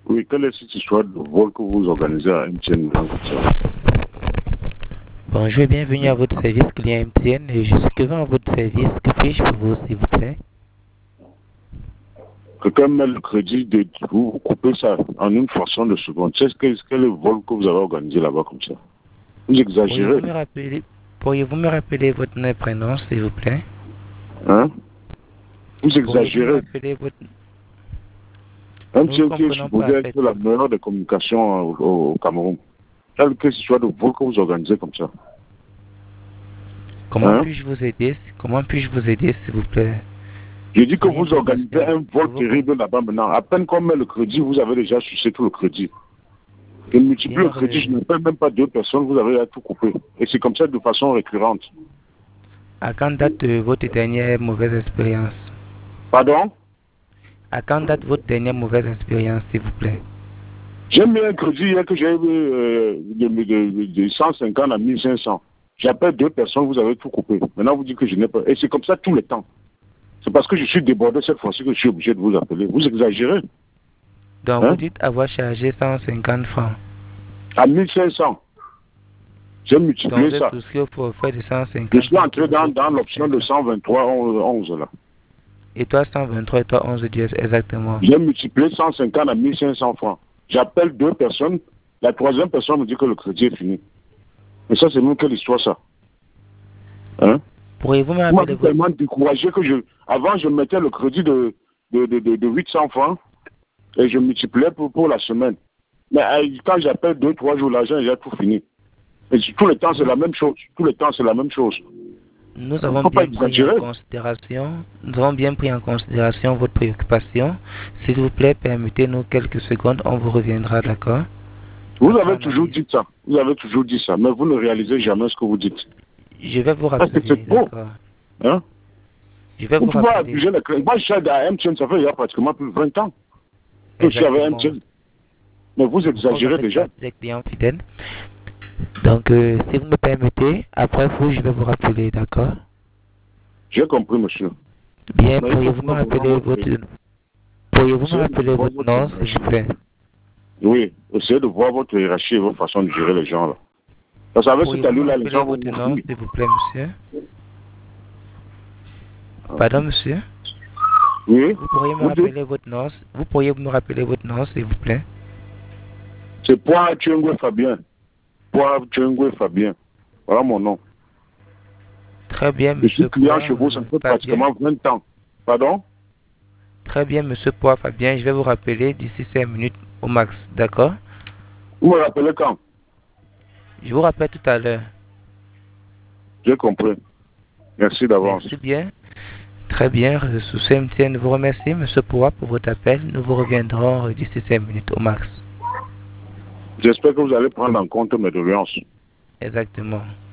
Oui, quelle est cette histoire de vol que vous organisez à MTN? Bonjour et bienvenue à votre service client MTN. Je suis Kevin à votre service. Que puis-je pour vous, s'il vous plaît? Quelqu'un met le crédit de vous, vous coupez ça en une fraction de seconde. C'est quel est le vol que vous avez organisé là-bas comme ça? Vous exagérez. Pourriez-vous me rappeler votre nom et prénom, s'il vous plaît? Hein? Vous Pourriez-vous me exagérez. rappeler votre... MTN qui est supposé être la meilleure des communications au Cameroun. Quelle histoire de vol que vous organisez comme ça? Comment puis-je vous aider? Comment puis-je vous aider, s'il vous plaît? Je dis que vous organisez un vol terrible là-bas maintenant. À peine qu'on met le crédit, vous avez déjà sucé tout le crédit. Et multiplier le crédit, je ne paie même pas 2 personnes, vous avez à tout coupé. Et c'est comme ça de façon récurrente. À quand date votre dernière mauvaise expérience? Pardon? À quand date votre dernière mauvaise expérience, s'il vous plaît? J'ai mis un crédit hier que j'ai eu de 150 à 1500. J'appelle 2 personnes, vous avez tout coupé. Maintenant, vous dites que je n'ai pas. Et c'est comme ça tout le temps. C'est parce que je suis débordé cette fois-ci que je suis obligé de vous appeler. Vous exagérez. Donc, vous dites avoir chargé 150 francs. À 1500. J'ai multiplié ça. De 150, je suis entré dans l'option de 123, 11 là. Et toi, 123 et toi, 11 dièse, exactement. J'ai multiplié 150 à 1500 francs. J'appelle 2 personnes. La troisième personne me dit que le crédit est fini. Mais ça, c'est même quelle histoire, ça? Hein? Pourriez-vous me rappeler votre... tellement découragé que avant, je mettais le crédit de 800 francs et je multipliais pour la semaine. Mais quand j'appelle 2-3 jours, l'argent est déjà tout fini. Et tout le temps, c'est la même chose. Tout le temps, c'est la même chose. Nous avons bien pris en considération votre préoccupation. S'il vous plaît, permettez-nous quelques secondes, on vous reviendra, d'accord? Vous avez toujours dit ça. Vous avez toujours dit ça, mais vous ne réalisez jamais ce que vous dites. Je vais vous rappeler, d'accord? Hein? Je vais vous rappeler. Moi, je suis à MTN, ça fait il y a pratiquement plus de 20 ans que je suis avec MTN. Mais vous exagérez déjà. Des clients fidèles. Donc, si vous me permettez, après vous, je vais vous rappeler, d'accord? J'ai compris, monsieur. Bien, pourriez-vous me rappeler votre nom, s'il vous plaît? Oui, essayez de voir votre hiérarchie et votre façon de gérer les gens, là. Parce qu'avec cette allure-là, les gens vont votre nom, s'il vous plaît, monsieur? Pardon, monsieur? Oui. Vous pourriez me rappeler votre nom? Vous pourriez me rappeler votre nom, s'il vous plaît? C'est Poire Tchengwe Fabien. Poire Tchengwe Fabien. Voilà mon nom. Très bien, monsieur. Je suis client chez vous, ça fait pratiquement 20 ans. Pardon? Très bien, monsieur Poire Fabien. Je vais vous rappeler d'ici 5 minutes au max, d'accord? Vous me rappelez quand? Je vous rappelle tout à l'heure. J'ai compris. Merci d'avance. Merci bien. Très bien. Sous CMTN, nous vous remercie, monsieur Poire, pour votre appel. Nous vous reviendrons d'ici 5 minutes au max. J'espère que vous allez prendre en compte mes doléances. Exactement.